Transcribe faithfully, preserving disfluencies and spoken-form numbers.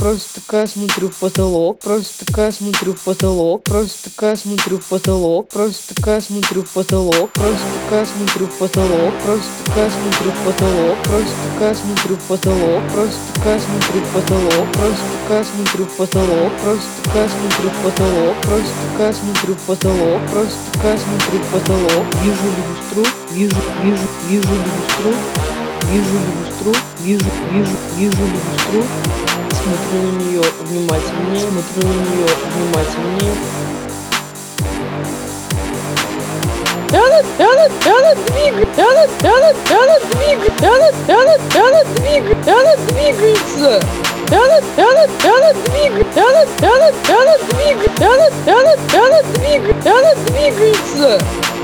просто такая смотрю в потолок, просто такая смотрю в потолок, просто такая смотрю в потолок, просто такая смотрю в потолок, просто такая смотрю в потолок, просто такая смотрю в потолок, просто такая смотрю в потолок, просто такая смотрю в потолок, просто такая смотрю в потолок, просто такая смотрю в потолок, просто такая смотрю в потолок, просто такая смотрю в потолок, вижу люстру, вижу, вижу, вижу люстру, вижу люстру, вижу, вижу, вижу люстру, смотрю на нее внимательнее, смотрю на нее внимательнее. Она, она, она двигается, она, она, она двигается, она, она, она двигается, она двигается. Она, она, она двигается, она, она, она двигается, она, она, она двигается, она двигается.